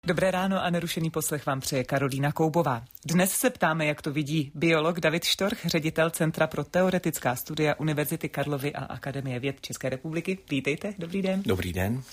Dobré ráno a nerušený poslech vám přeje Karolína Koubová. Dnes se ptáme, jak to vidí biolog David Štorch, ředitel Centra pro teoretická studia Univerzity Karlovy a Akademie věd České republiky. Vítejte, dobrý den. Dobrý den.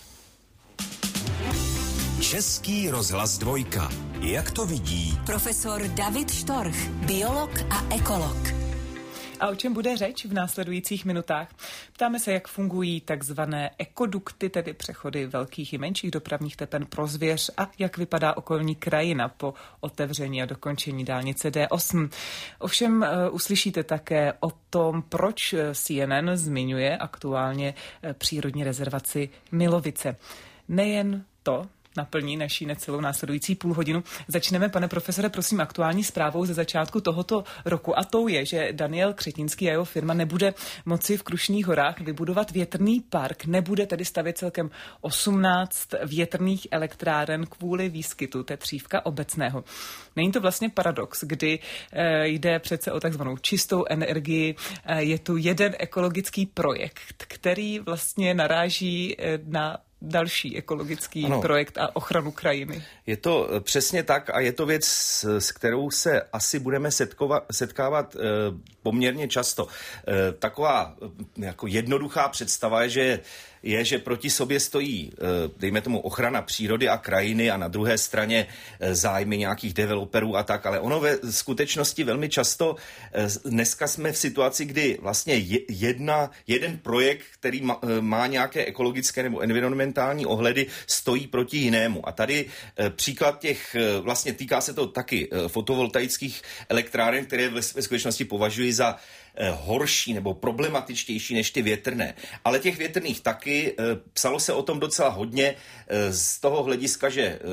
Český rozhlas 2. Jak to vidí profesor David Štorch, biolog a ekolog. A o čem bude řeč v následujících minutách? Ptáme se, jak fungují takzvané ekodukty, tedy přechody velkých i menších dopravních tepen pro zvěř, a jak vypadá okolní krajina po otevření a dokončení dálnice D8. Ovšem uslyšíte také o tom, proč CNN zmiňuje aktuálně přírodní rezervaci Milovice. Nejen to naplní naší necelou následující půl hodinu. Začneme, pane profesore, prosím, aktuální zprávou ze začátku tohoto roku, a tou je, že Daniel Křetínský a jeho firma nebude moci v Krušných horách vybudovat větrný park, nebude tedy stavět celkem 18 větrných elektráren kvůli výskytu tetřívka obecného. Není to vlastně paradox, kdy jde přece o takzvanou čistou energii, je tu jeden ekologický projekt, který vlastně naráží na další ekologický projekt a ochranu krajiny. Je to přesně tak a je to věc, s kterou se asi budeme setkávat poměrně často. Taková jako jednoduchá představa je, že proti sobě stojí, dejme tomu, ochrana přírody a krajiny a na druhé straně zájmy nějakých developerů a tak, ale ono ve skutečnosti velmi často dneska jsme v situaci, kdy vlastně jeden projekt, který má nějaké ekologické nebo environmentální ohledy, stojí proti jinému. A tady příklad těch, vlastně týká se to taky fotovoltaických elektráren, které ve skutečnosti považuji za horší nebo problematičtější než ty větrné. Ale těch větrných taky, psalo se o tom docela hodně z toho hlediska,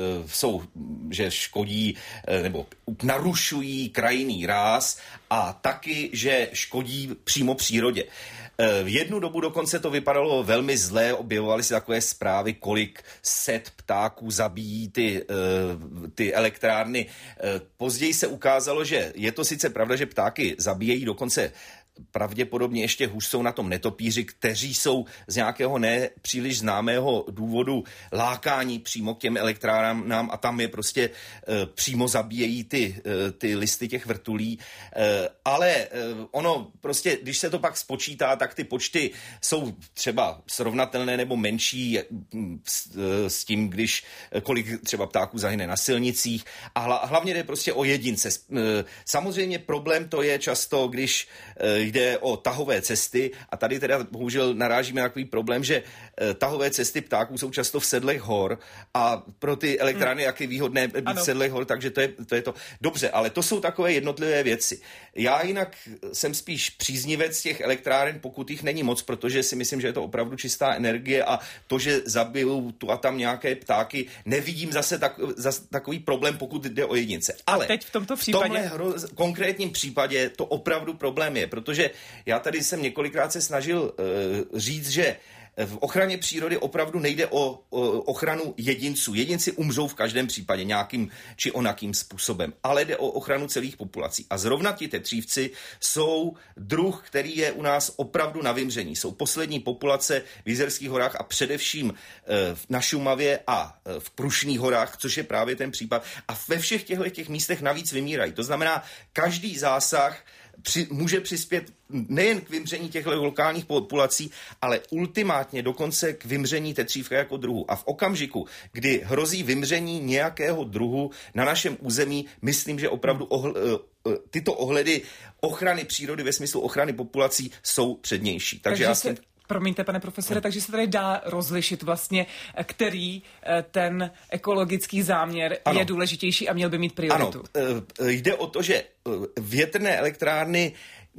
že škodí nebo narušují krajinný ráz a taky, že škodí přímo přírodě. V jednu dobu dokonce to vypadalo velmi zlé, objevovaly se takové zprávy, kolik set ptáků zabíjí ty elektrárny. Později se ukázalo, že je to sice pravda, že ptáky zabíjejí, dokonce pravděpodobně ještě hůř jsou na tom netopíři, kteří jsou z nějakého nepříliš známého důvodu lákání přímo k těm elektrárnám a tam je prostě přímo zabíjejí ty listy těch vrtulí. Ale ono prostě, když se to pak spočítá, tak ty počty jsou třeba srovnatelné nebo menší s tím, kolik třeba ptáků zahyne na silnicích, a hlavně jde prostě o jedince. Samozřejmě problém to je často, když jde o tahové cesty, a tady teda bohužel narážíme na takový problém, že tahové cesty ptáků jsou často v sedlech hor a pro ty elektrárny jak je výhodné být v sedlech hor, takže to je to. Dobře, ale to jsou takové jednotlivé věci. Já jinak jsem spíš příznivec těch elektráren, pokud jich není moc, protože si myslím, že je to opravdu čistá energie a to, že zabijou tu a tam nějaké ptáky, nevidím zase takový problém, pokud jde o jedince. Ale teď v tomto případě, konkrétním případě to opravdu problém je, protože já tady jsem několikrát se snažil říct, že v ochraně přírody opravdu nejde o ochranu jedinců. Jedinci umřou v každém případě nějakým či onakým způsobem, ale jde o ochranu celých populací. A zrovna ti tetřívci jsou druh, který je u nás opravdu na vymření. Jsou poslední populace v Jizerských horách a především na Šumavě a v Krušných horách, což je právě ten případ. A ve všech těchto místech navíc vymírají. To znamená, každý zásah může přispět nejen k vymření těch lokálních populací, ale ultimátně dokonce k vymření tetřívka jako druhu. A v okamžiku, kdy hrozí vymření nějakého druhu na našem území, myslím, že opravdu tyto ohledy ochrany přírody ve smyslu ochrany populací jsou přednější. Promiňte, pane profesore, takže se tady dá rozlišit vlastně, který ten ekologický záměr je důležitější a měl by mít prioritu. Ano, jde o to, že větrné elektrárny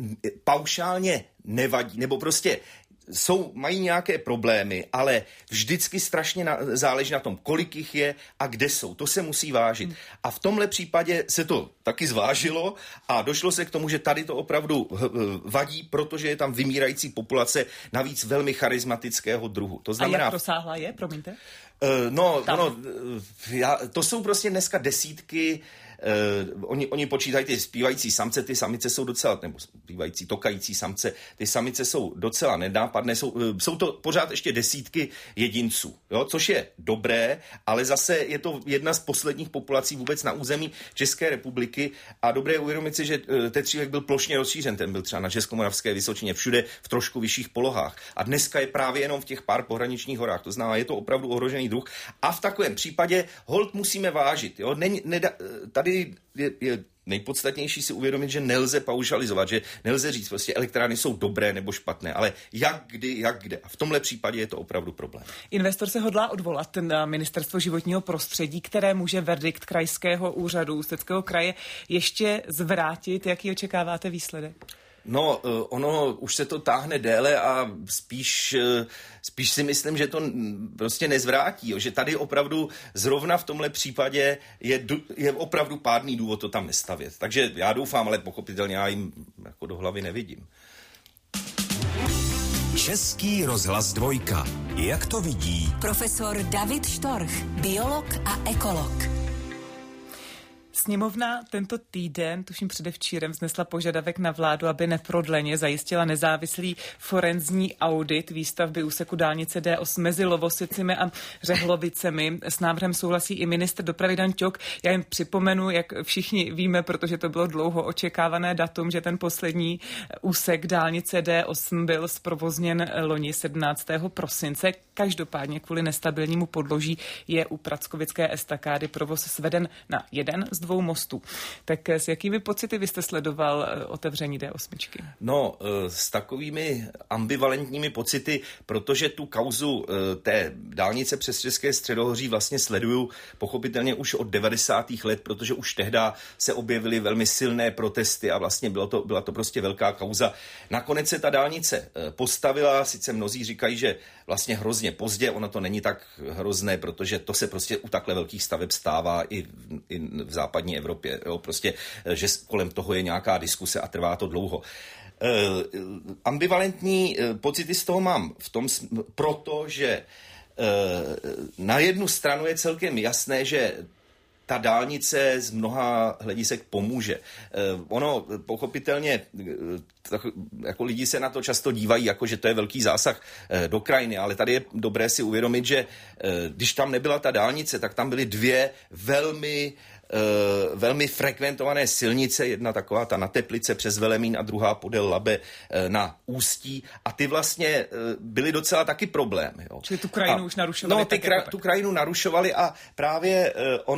paušálně nevadí, nebo prostě mají nějaké problémy, ale vždycky strašně záleží na tom, kolik jich je a kde jsou. To se musí vážit. A v tomhle případě se to taky zvážilo a došlo se k tomu, že tady to opravdu vadí, protože je tam vymírající populace, navíc velmi charismatického druhu. To znamená, a jak rozsáhlá je, promiňte? To jsou prostě dneska desítky Oni počítají ty zpívající samce, ty samice jsou docela, nebo zpívající, tokající samce, ty samice jsou docela nenápadné, jsou to pořád ještě desítky jedinců, jo? Což je dobré, ale zase je to jedna z posledních populací vůbec na území České republiky a dobré uvědomit si, že tetřívek byl plošně rozšířen, ten byl třeba na Českomoravské Vysočině, všude v trošku vyšších polohách a dneska je právě jenom v těch pár pohraničních horách, to znamená, je to opravdu ohrožený druh a v takovém případě holt musíme vážit, jo? Tady je nejpodstatnější si uvědomit, že nelze paušalizovat, že nelze říct, prostě elektrárny jsou dobré nebo špatné, ale jak kde. A v tomhle případě je to opravdu problém. Investor se hodlá odvolat na Ministerstvo životního prostředí, které může verdikt krajského úřadu Ústeckého kraje ještě zvrátit. Jaký očekáváte výsledek? No, ono už se to táhne déle a spíš si myslím, že to prostě nezvrátí, že tady opravdu zrovna v tomhle případě je opravdu pádný důvod to tam nestavět. Takže já doufám, ale pochopitelně já jim jako do hlavy nevidím. Český rozhlas 2. Jak to vidí? Profesor David Štorch, biolog a ekolog. Sněmovna tento týden, tuším předevčírem, vznesla požadavek na vládu, aby neprodleně zajistila nezávislý forenzní audit výstavby úseku dálnice D8 mezi Lovosicemi a Řehlovicemi. S návrhem souhlasí i ministr dopravy Dan Ťok. Já jim připomenu, jak všichni víme, protože to bylo dlouho očekávané datum, že ten poslední úsek dálnice D8 byl zprovozněn loni 17. prosince. Každopádně kvůli nestabilnímu podloží je u prackovické estakády provoz sveden na jeden z 2 mostů. Tak s jakými pocity vy jste sledoval otevření D8? No, s takovými ambivalentními pocity, protože tu kauzu té dálnice přes České středohoří vlastně sleduju pochopitelně už od 90. let, protože už tehdy se objevily velmi silné protesty a vlastně byla to prostě velká kauza. Nakonec se ta dálnice postavila, sice mnozí říkají, že vlastně hrozně pozdě, ono to není tak hrozné, protože to se prostě u takhle velkých staveb stává i v západní Evropě, jo, prostě, že kolem toho je nějaká diskuse a trvá to dlouho. Ambivalentní pocity z toho mám protože na jednu stranu je celkem jasné, že ta dálnice z mnoha hledisek pomůže. Ono pochopitelně, jako lidi se na to často dívají, jako že to je velký zásah do krajiny, ale tady je dobré si uvědomit, že když tam nebyla ta dálnice, tak tam byly 2 velmi frekventované silnice, jedna taková ta na Teplice přes Velemín a druhá podél Labe na Ústí a ty vlastně byly docela taky problém. Jo. Čili tu krajinu už narušovali. Tu krajinu narušovali a právě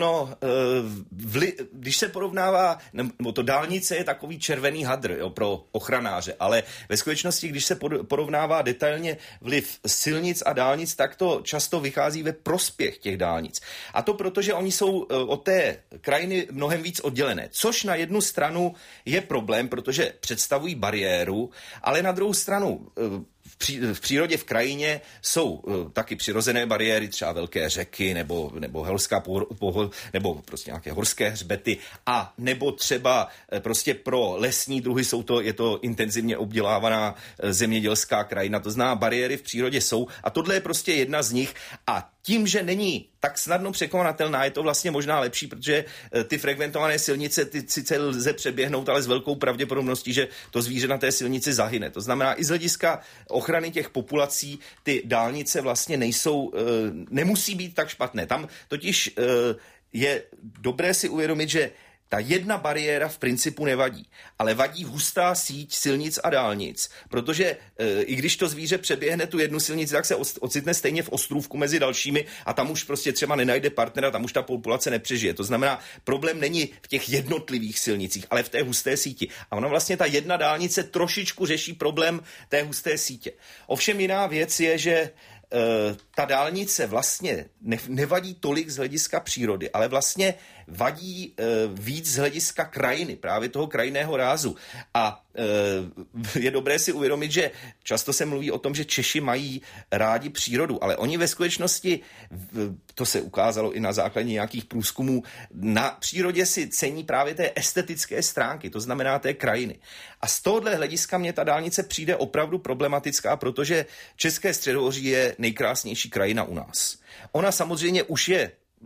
když se porovnává, nebo to dálnice je takový červený hadr, jo, pro ochranáře, ale ve skutečnosti, když se porovnává detailně vliv silnic a dálnic, tak to často vychází ve prospěch těch dálnic. A to proto, že oni jsou od té krajiny mnohem víc oddělené, což na jednu stranu je problém, protože představují bariéru, ale na druhou stranu v přírodě, v krajině jsou taky přirozené bariéry, třeba velké řeky nebo horská nebo prostě nějaké horské hřbety a nebo třeba prostě pro lesní druhy je to intenzivně obdělávaná zemědělská krajina. To znamená, bariéry v přírodě jsou a tohle je prostě jedna z nich a tím, že není tak snadno překonatelná, je to vlastně možná lepší, protože ty frekventované silnice ty sice lze přeběhnout, ale s velkou pravděpodobností, že to zvíře na té silnici zahyne. To znamená, i z hlediska ochrany těch populací ty dálnice vlastně nemusí být tak špatné. Tam totiž je dobré si uvědomit, že ta jedna bariéra v principu nevadí, ale vadí hustá síť silnic a dálnic, protože i když to zvíře přeběhne tu jednu silnici, tak se ocitne stejně v ostrůvku mezi dalšími a tam už prostě třeba nenajde partnera, tam už ta populace nepřežije. To znamená, problém není v těch jednotlivých silnicích, ale v té husté síti. A ona vlastně ta jedna dálnice trošičku řeší problém té husté sítě. Ovšem jiná věc je, že ta dálnice vlastně nevadí tolik z hlediska přírody, ale vlastně vadí víc z hlediska krajiny, právě toho krajinného rázu. A je dobré si uvědomit, že často se mluví o tom, že Češi mají rádi přírodu, ale oni ve skutečnosti, to se ukázalo i na základě nějakých průzkumů, na přírodě si cení právě té estetické stránky, to znamená té krajiny. A z tohohle hlediska mě ta dálnice přijde opravdu problematická, protože České středohoří je nejkrásnější krajina u nás. Ona samozřejmě už je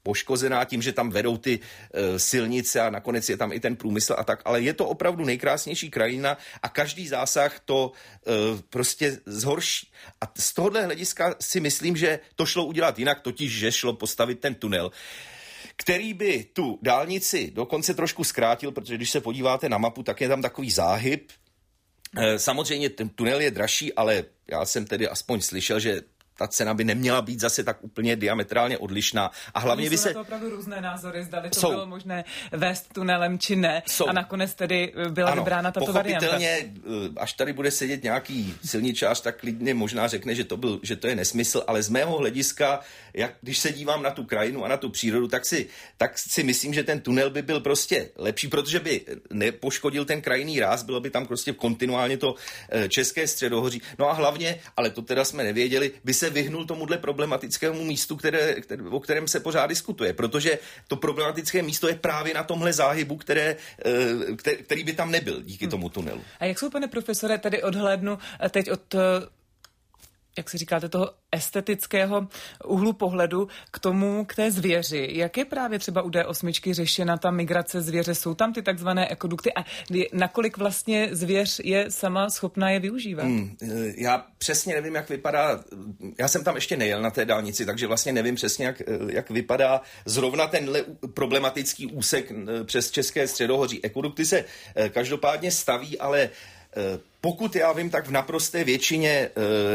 poškozená tím, že tam vedou ty silnice a nakonec je tam i ten průmysl a tak, ale je to opravdu nejkrásnější krajina a každý zásah to prostě zhorší. A z tohohle hlediska si myslím, že to šlo udělat jinak, totiž, že šlo postavit ten tunel, který by tu dálnici dokonce trošku zkrátil, protože když se podíváte na mapu, tak je tam takový záhyb. Samozřejmě ten tunel je dražší, ale já jsem tedy aspoň slyšel, že ta cena by neměla být zase tak úplně diametrálně odlišná. A hlavně by se... Jsou to opravdu různé názory, zdali to bylo možné vést tunelem či ne. A nakonec tedy byla vybrána tato varianta. Pochopitelně, až tady bude sedět nějaký silničář, tak klidně možná řekne, že to je nesmysl, ale z mého hlediska, když se dívám na tu krajinu a na tu přírodu, tak si myslím, že ten tunel by byl prostě lepší, protože by nepoškodil ten krajinný ráz, bylo by tam prostě kontinuálně to české středohoří. No a hlavně, ale to teda jsme nevěděli, by se vyhnul tomuhle problematickému místu, o kterém se pořád diskutuje, protože to problematické místo je právě na tomhle záhybu, který by tam nebyl díky tomu tunelu. A jak jsou, pane profesore, tedy odhlédnu teď od, jak si říkáte, toho estetického úhlu pohledu k té zvěři. Jak je právě třeba u D8 řešena ta migrace zvěře? Jsou tam ty takzvané ekodukty a nakolik vlastně zvěř je sama schopná je využívat? Já přesně nevím, jak vypadá, já jsem tam ještě nejel na té dálnici, takže vlastně nevím přesně, jak vypadá zrovna tenhle problematický úsek přes České středohoří. Ekodukty se každopádně staví, ale pokud já vím, tak v naprosté většině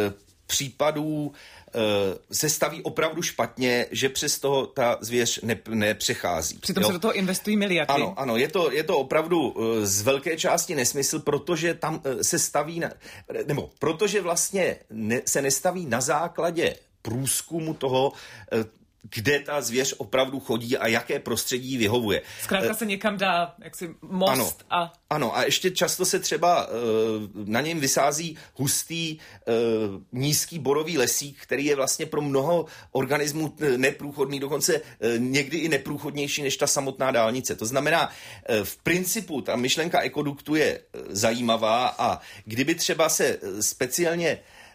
případů se staví opravdu špatně, že přes toho ta zvěř nepřechází. Přitom se do toho investují miliardy. Ano, je to opravdu z velké části nesmysl, protože tam se staví, protože vlastně se nestaví na základě průzkumu toho, kde ta zvěř opravdu chodí a jaké prostředí vyhovuje. Zkrátka se někam dá jaksi most Ano, a ještě často se třeba na něm vysází hustý nízký borový lesík, který je vlastně pro mnoho organismů neprůchodný, dokonce někdy i neprůchodnější než ta samotná dálnice. To znamená, v principu ta myšlenka ekoduktu je zajímavá a kdyby třeba se speciálně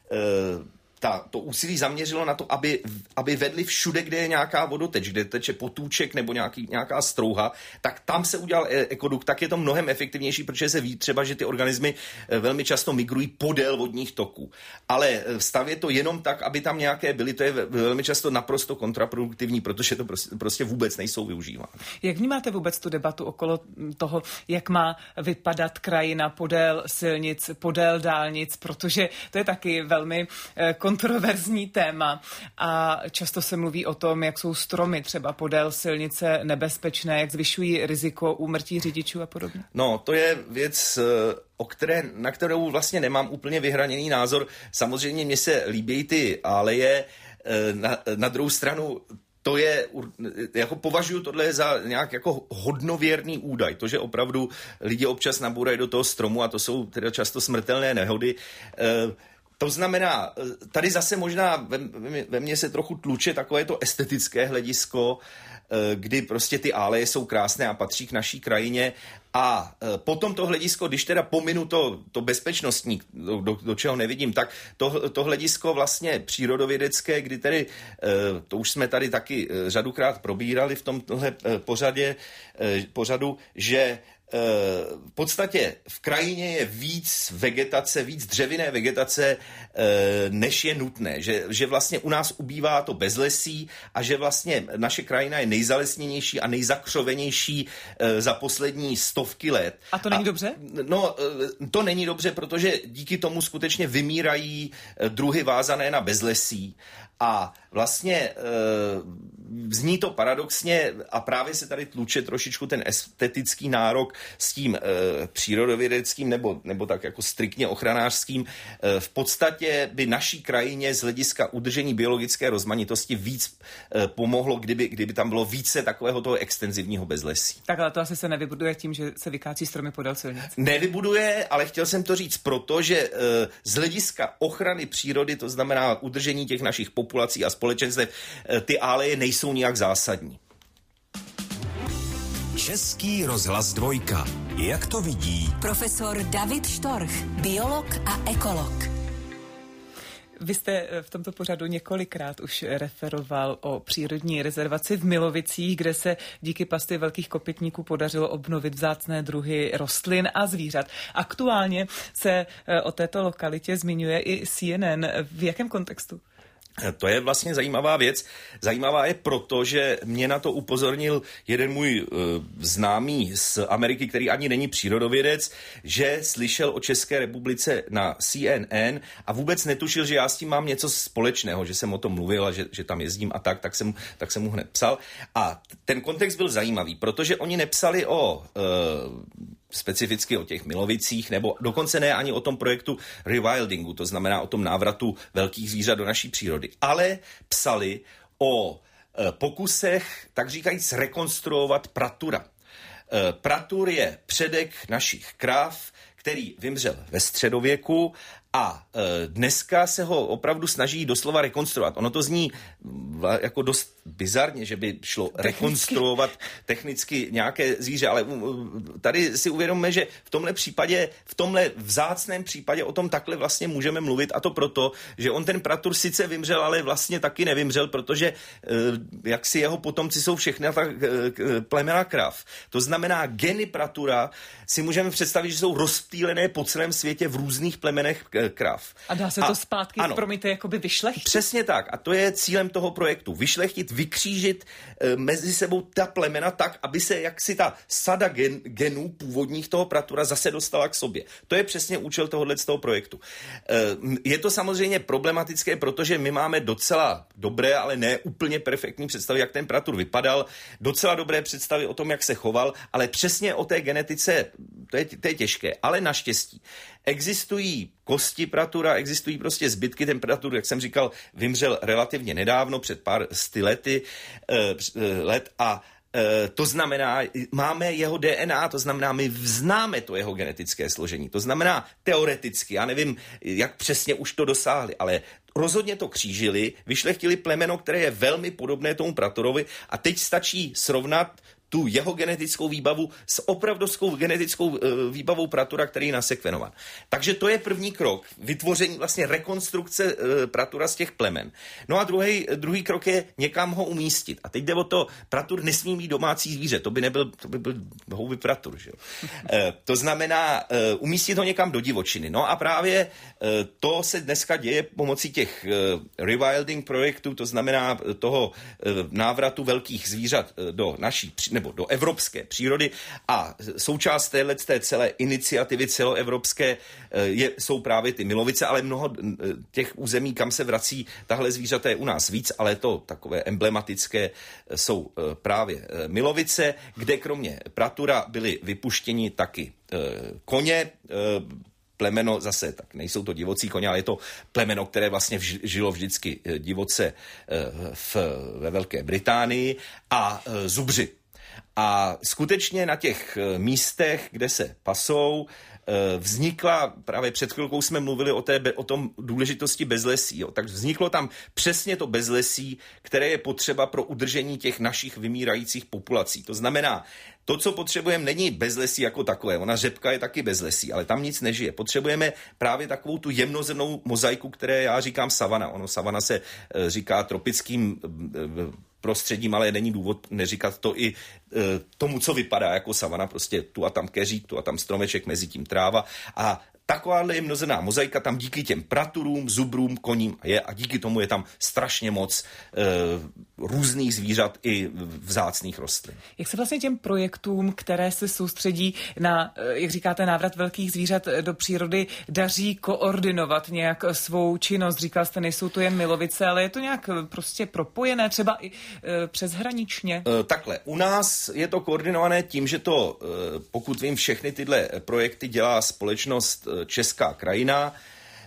to úsilí zaměřilo na to, aby vedli všude, kde je nějaká vodoteč, kde teče potůček nebo nějaká strouha, tak tam se udělal ekodukt, tak je to mnohem efektivnější, protože se ví třeba, že ty organismy velmi často migrují podél vodních toků. Ale stavět to jenom tak, aby tam nějaké byly, to je velmi často naprosto kontraproduktivní, protože to prostě vůbec nejsou využívány. Jak vnímáte vůbec tu debatu okolo toho, jak má vypadat krajina podél silnic, podél dálnic, protože to je taky velmi kontroverzní téma a často se mluví o tom, jak jsou stromy třeba podél silnice nebezpečné, jak zvyšují riziko úmrtí řidičů a podobně. No, to je věc, na kterou vlastně nemám úplně vyhraněný názor. Samozřejmě mně se líbí ty aleje, na druhou stranu to je, jako považuji tohle za nějak jako hodnověrný údaj. To, že opravdu lidi občas nabourají do toho stromu a to jsou teda často smrtelné nehody. To znamená, tady zase možná ve mně se trochu tluče takové to estetické hledisko, kdy prostě ty aleje jsou krásné a patří k naší krajině a potom to hledisko, když teda pominu to bezpečnostní, do čeho nevidím, tak to hledisko vlastně přírodovědecké, kdy tedy, to už jsme tady taky řadukrát probírali v tomhle pořadu, že v podstatě v krajině je víc vegetace, víc dřevinné vegetace, než je nutné. Že vlastně u nás ubývá to bezlesí a že vlastně naše krajina je nejzalesněnější a nejzakřovenější za poslední stovky let. A to není dobře? No, to není dobře, protože díky tomu skutečně vymírají druhy vázané na bezlesí. A vlastně zní to paradoxně a právě se tady tluče trošičku ten estetický nárok s tím přírodovědeckým nebo tak jako striktně ochranářským. V podstatě by naší krajině z hlediska udržení biologické rozmanitosti víc pomohlo, kdyby tam bylo více takového toho extenzivního bezlesí. Tak ale to asi se nevybuduje tím, že se vykácí stromy podél silnic. Nevybuduje, ale chtěl jsem to říct proto, že z hlediska ochrany přírody, to znamená udržení těch našich populací a společenstev, ty aleje nejsou nijak zásadní. Český rozhlas 2. Jak to vidí profesor David Štorch, biolog a ekolog. Vy jste v tomto pořadu několikrát už referoval o přírodní rezervaci v Milovicích, kde se díky pastvě velkých kopytníků podařilo obnovit vzácné druhy rostlin a zvířat. Aktuálně se o této lokalitě zmiňuje i CNN. V jakém kontextu? To je vlastně zajímavá věc. Zajímavá je proto, že mě na to upozornil jeden můj známý z Ameriky, který ani není přírodovědec, že slyšel o České republice na CNN a vůbec netušil, že já s tím mám něco společného, že jsem o tom mluvil a že tam jezdím a tak jsem mu hned psal. A ten kontext byl zajímavý, protože oni nepsali specificky o těch Milovicích, nebo dokonce ne ani o tom projektu rewildingu, to znamená o tom návratu velkých zvířat do naší přírody, ale psali o pokusech, tak říkajíc, rekonstruovat pratura. Pratur je předek našich kráv, který vymřel ve středověku a dneska se ho opravdu snaží doslova rekonstruovat. Ono to zní jako dost bizarně, že by šlo rekonstruovat technicky nějaké zvíře, ale tady si uvědomme, že v tomhle vzácném případě o tom takhle vlastně můžeme mluvit, a to proto, že on ten pratur sice vymřel, ale vlastně taky nevymřel, protože jaksi jeho potomci jsou všechny plemena krav. To znamená, geny pratura si můžeme představit, že jsou rozptýlené po celém světě v různých plemenech krav. A dá se to zpátky, promiňte, jakoby vyšlechtit? Přesně tak. A to je cílem toho projektu. Vyšlechtit, vykřížit mezi sebou ta plemena tak, aby se jaksi ta sada genů původních toho pratura zase dostala k sobě. To je přesně účel tohohle z toho projektu. Je to samozřejmě problematické, protože my máme docela dobré, ale ne úplně perfektní představy, jak ten pratur vypadal, docela dobré představy o tom, jak se choval, ale přesně o té genetice to je těžké. Ale naštěstí existují kosti pratura, existují prostě zbytky. Ten pratur, jak jsem říkal, vymřel relativně nedávno, před pár let a to znamená, máme jeho DNA, to znamená, my známe to jeho genetické složení. To znamená, teoreticky, já nevím, jak přesně už to dosáhli, ale rozhodně to křížili, vyšlechtili plemeno, které je velmi podobné tomu praturovi a teď stačí srovnat tu jeho genetickou výbavu s opravdovskou genetickou výbavou pratura, který je nasekvenovan. Takže to je první krok, vytvoření, vlastně rekonstrukce pratura z těch plemen. No a druhý krok je někam ho umístit. A teď jde o to, pratur nesmí mít domácí zvíře, to by byl houby pratur, že jo? To znamená umístit ho někam do divočiny. No a právě to se dneska děje pomocí těch rewilding projektů, to znamená toho návratu velkých zvířat do naší nebo do evropské přírody a součást té celé iniciativy celoevropské jsou právě ty Milovice, ale mnoho těch území, kam se vrací tahle zvířata, je u nás víc, ale to takové emblematické jsou právě Milovice, kde kromě pratura byli vypuštěni taky koně, plemeno zase, tak nejsou to divocí koně, ale je to plemeno, které vlastně žilo vždycky divoce ve Velké Británii a zubři. A skutečně na těch místech, kde se pasou, vznikla, právě před chvilkou jsme mluvili o tom důležitosti bezlesí, jo, tak vzniklo tam přesně to bezlesí, které je potřeba pro udržení těch našich vymírajících populací. To znamená, to, co potřebujeme, není bezlesí jako takové. Ona řepka je taky bezlesí, ale tam nic nežije. Potřebujeme právě takovou tu jemnozrnnou mozaiku, které já říkám savana. Savana se říká tropickým prostředím, ale není důvod neříkat to i tomu, co vypadá jako savana. Prostě tu a tam keřík, tu a tam stromeček, mezi tím tráva a takováhle jemnozrnná mozaika tam díky těm praturům, zubrům, koním a díky tomu je tam strašně moc různých zvířat i vzácných rostlin. Jak se vlastně těm projektům, které se soustředí na, jak říkáte, návrat velkých zvířat do přírody, daří koordinovat nějak svou činnost? Říkal jste, nejsou to jen Milovice, ale je to nějak prostě propojené, třeba i přeshraničně? Takhle, u nás je to koordinované tím, že to, pokud vím, všechny tyhle projekty dělá společnost Česká krajina,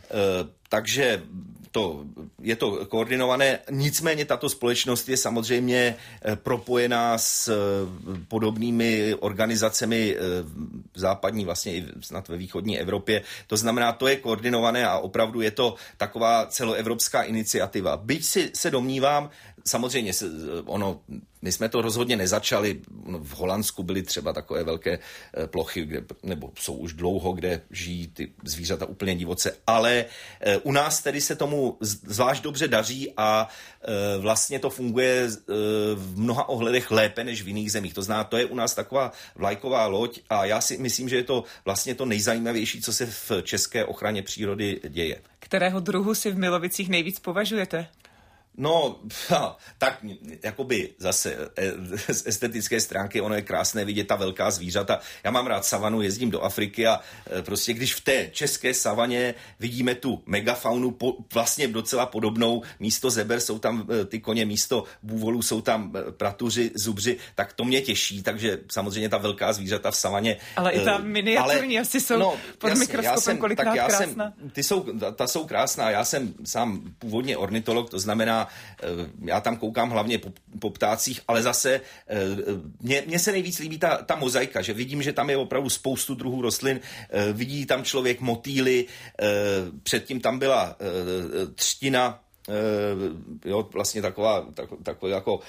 takže je to koordinované, nicméně tato společnost je samozřejmě propojená s podobnými organizacemi v západní, vlastně i snad ve východní Evropě. To znamená, to je koordinované a opravdu je to taková celoevropská iniciativa. Byť se domnívám, samozřejmě my jsme to rozhodně nezačali. V Holandsku byly třeba takové velké plochy, nebo jsou už dlouho, kde žijí ty zvířata úplně divoce, ale u nás tedy se tomu zvlášť dobře daří a vlastně to funguje v mnoha ohledech lépe než v jiných zemích. To znamená, to je u nás taková vlajková loď a já si myslím, že je to vlastně to nejzajímavější, co se v české ochraně přírody děje. Kterého druhu si v Milovicích nejvíc považujete? No, tak jakoby zase z estetické stránky ono je krásné vidět ta velká zvířata. Já mám rád savanu, jezdím do Afriky a prostě když v té české savaně vidíme tu megafaunu vlastně docela podobnou, místo zeber jsou tam ty koně, místo bůvolů jsou tam pratuři, zubři, tak to mě těší, takže samozřejmě ta velká zvířata v savaně. Ale i ta miniaturní asi jsou pod mikroskopem kolikrát krásná. Ta jsou krásná, já jsem sám původně ornitolog, to znamená, já tam koukám hlavně po ptácích, ale zase mně se nejvíc líbí ta mozaika, že vidím, že tam je opravdu spoustu druhů rostlin, vidí tam člověk motýly, předtím tam byla třtina, vlastně taková jako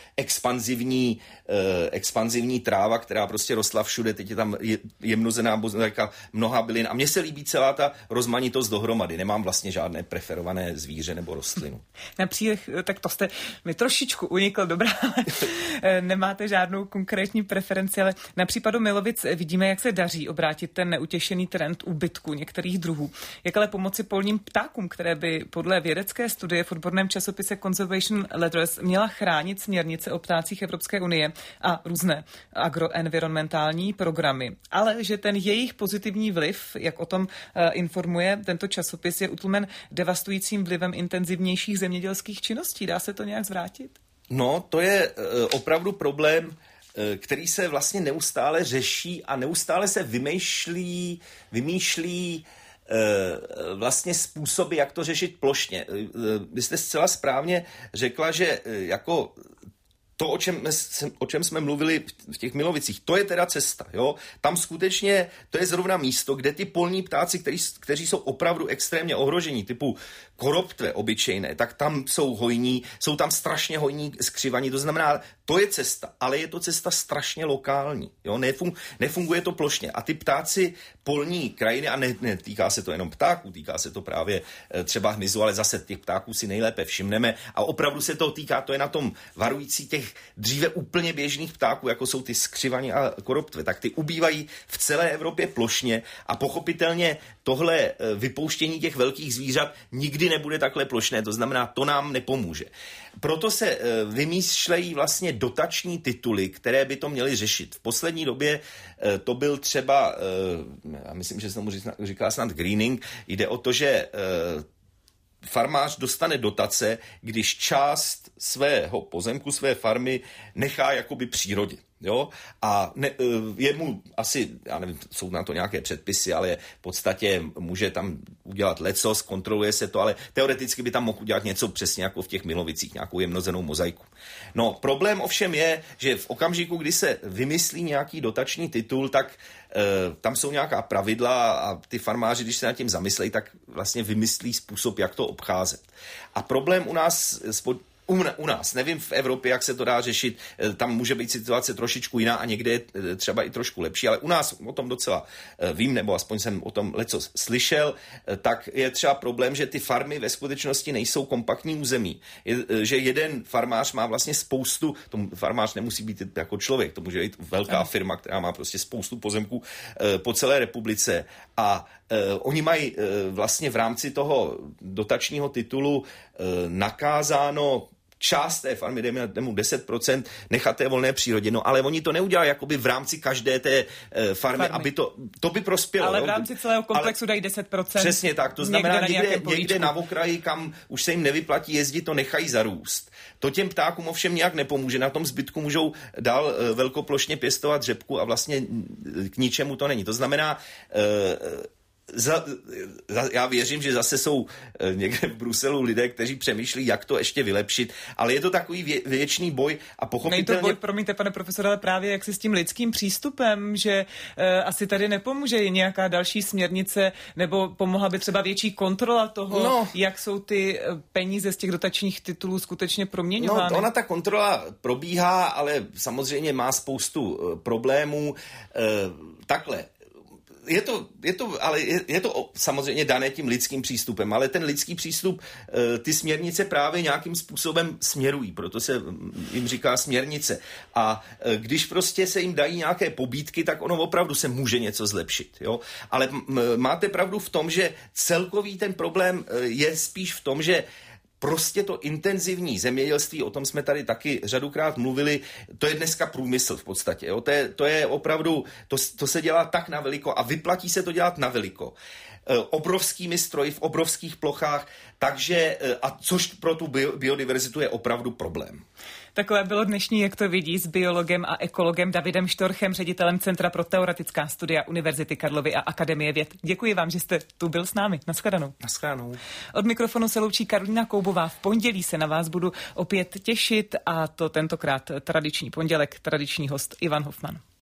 expanzivní tráva, která prostě rostla všude, teď je tam jemnozená mozaika mnoha bylin a mně se líbí celá ta rozmanitost dohromady, nemám vlastně žádné preferované zvíře nebo rostlinu. Tak to jste mi trošičku unikl, dobrá, nemáte žádnou konkrétní preferenci, ale na případu Milovic vidíme, jak se daří obrátit ten neutěšený trend úbytku některých druhů. Jak ale pomoci polním ptákům, které by podle vědecké studie v odborném časopise Conservation Letters měla chránit směrnice o ptácích Evropské unie a různé agroenvironmentální programy. Ale že ten jejich pozitivní vliv, jak o tom informuje tento časopis, je utlumen devastujícím vlivem intenzivnějších zemědělských činností. Dá se to nějak zvrátit? No, to je opravdu problém, který se vlastně neustále řeší a neustále se vymýšlí vlastně způsoby, jak to řešit plošně. Vy jste zcela správně řekla, že jako to, o čem jsme mluvili v těch Milovicích, to je teda cesta. Jo? Tam skutečně to je zrovna místo, kde ty polní ptáci, kteří jsou opravdu extrémně ohrožení, typu koroptve obyčejné, tak tam jsou hojní, jsou tam strašně hojní skřivaní, to znamená, to je cesta, ale je to cesta strašně lokální. Jo? Nefunguje to plošně. A ty ptáci polní krajiny, a netýká se to jenom ptáků, týká se to právě třeba hmyzu, ale zase těch ptáků si nejlépe všimneme a opravdu se to týká, to je na tom varující těch dříve úplně běžných ptáků, jako jsou ty skřivaní a koroptve, tak ty ubývají v celé Evropě plošně a pochopitelně tohle vypouštění těch velkých zvířat nikdy nebude takhle plošné, to znamená, to nám nepomůže. Proto se vymýšlejí vlastně dotační tituly, které by to měly řešit. V poslední době to byl třeba, já myslím, že se tomu říká snad greening, jde o to, že farmář dostane dotace, když část svého pozemku, své farmy nechá jakoby přírodě. Jo? A je mu asi, já nevím, jsou na to nějaké předpisy, ale v podstatě může tam udělat lecos, kontroluje se to, ale teoreticky by tam mohl udělat něco přesně jako v těch Milovicích, nějakou jemnozenou mozaiku. No, problém ovšem je, že v okamžiku, kdy se vymyslí nějaký dotační titul, tak tam jsou nějaká pravidla a ty farmáři, když se nad tím zamyslejí, tak vlastně vymyslí způsob, jak to obcházet. A problém u nás, nevím v Evropě, jak se to dá řešit, tam může být situace trošičku jiná a někde je třeba i trošku lepší, ale u nás o tom docela vím, nebo aspoň jsem o tom lecos slyšel, tak je třeba problém, že ty farmy ve skutečnosti nejsou kompaktní území. Že jeden farmář má vlastně spoustu, farmář nemusí být jako člověk, to může být velká firma, která má prostě spoustu pozemků po celé republice a oni mají vlastně v rámci toho dotačního titulu nakázáno část té farmy, dejme 10%, nechat té volné přírodě. No ale oni to neudělají jakoby v rámci každé té farmy, aby to by prospělo. Ale v rámci celého komplexu dají 10%. Přesně tak, to znamená někde na okraji, kam už se jim nevyplatí jezdit, to nechají zarůst. To těm ptákům ovšem nějak nepomůže, na tom zbytku můžou dál velkoplošně pěstovat řepku a vlastně k ničemu to není. To znamená, já věřím, že zase jsou někde v Bruselu lidé, kteří přemýšlí, jak to ještě vylepšit, ale je to takový věčný boj a pochopitelně... Není to boj, promiňte, pane profesore, ale právě jak si s tím lidským přístupem, že asi tady nepomůže nějaká další směrnice, nebo pomohla by třeba větší kontrola toho, jak jsou ty peníze z těch dotačních titulů skutečně proměňovány. No, ona ta kontrola probíhá, ale samozřejmě má spoustu problémů. Takhle. Je to samozřejmě dané tím lidským přístupem, ale ten lidský přístup, ty směrnice právě nějakým způsobem směrují, proto se jim říká směrnice. A když prostě se jim dají nějaké pobídky, tak ono opravdu se může něco zlepšit. Jo? Ale máte pravdu v tom, že celkový ten problém je spíš v tom, že prostě to intenzivní zemědělství, o tom jsme tady taky řadukrát mluvili, to je dneska průmysl v podstatě. Jo? To je opravdu, to se dělá tak na veliko a vyplatí se to dělat na veliko. Obrovskými stroji v obrovských plochách, takže, a což pro tu biodiverzitu je opravdu problém. Takové bylo dnešní Jak to vidí s biologem a ekologem Davidem Štorchem, ředitelem Centra pro teoretická studia Univerzity Karlovy a Akademie věd. Děkuji vám, že jste tu byl s námi. Naschledanou. Naschledanou. Od mikrofonu se loučí Karolina Koubová. V pondělí se na vás budu opět těšit a to tentokrát tradiční pondělek, tradiční host Ivan Hofman.